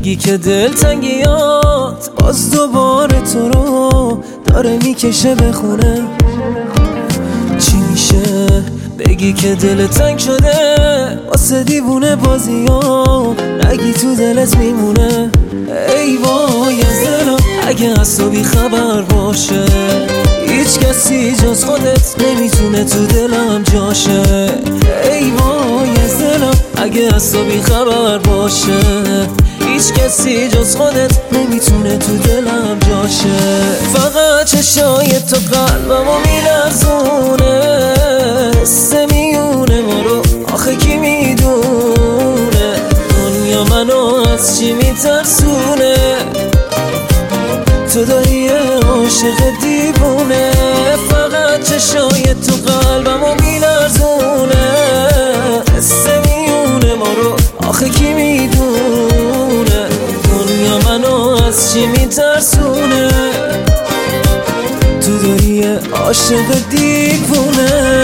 بگی که دلتنگیات باز دوباره تو رو داره میکشه به خونه. چی میشه بگی که دلت تنگ شده واسه دیوونه بازیام، نگی تو دلت میمونه. ای وای از دلم اگه از تو بی خبر باشه، هیچ کسی جز خودت نمیتونه تو دلم جاشه. ای وای از دلم اگه از تو بی خبر باشه، هیچ کسی جز خودت نمیتونه تو دلم جاشه. فقط چشای تو قلبمو میلرزونه، حس میونه ما رو آخه کی میدونه، دنیا منو از چی میترسونه. تو داری عاشق دیوونه، فقط چشای تو قلبمو میلرزونه، حس میونه ما رو آخه کی میدونه، دنیا منو از چی میترسونه. تو داری عاشق دیوونه.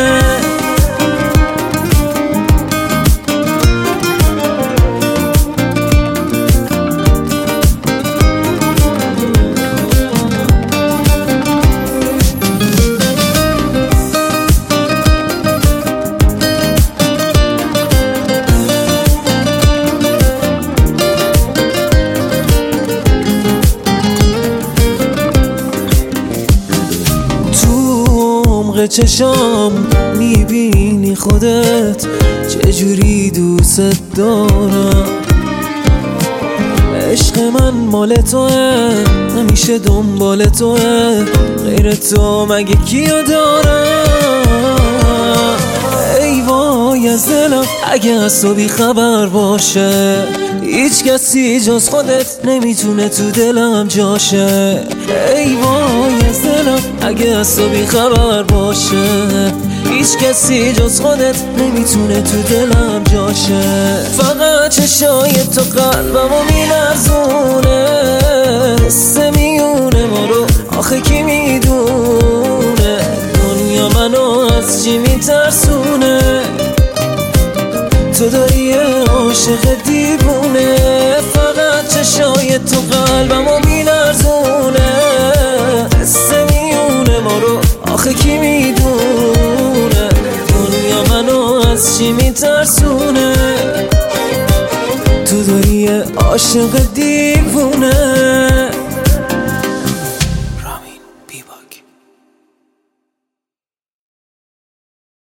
چشام میبینی خودت چجوری دوست دارم، عشق من مال توه همیشه دنبال توه، غیر تو مگه کیو دارم. ای وای از دلم اگه از تو بی خبر باشه، هیچ کسی جز خودت نمیتونه تو دلم جاشه. ای وای از دلم اگه از تو بی خبر باشه، هیچ کسی جز خودت نمیتونه تو دلم جاشه. فقط چشای تو قلبمو میلرزونه، حس میونه ما رو آخه کی میدونه، دنیا منو از چی میترسونه. تو داری عاشق دیوونه، فقط چشای تو قلبمو میلرزونه، حس میونه ما رو آخه کی میدونه، دنیا منو از چی میترسونه. تو داری عاشق دیوونه.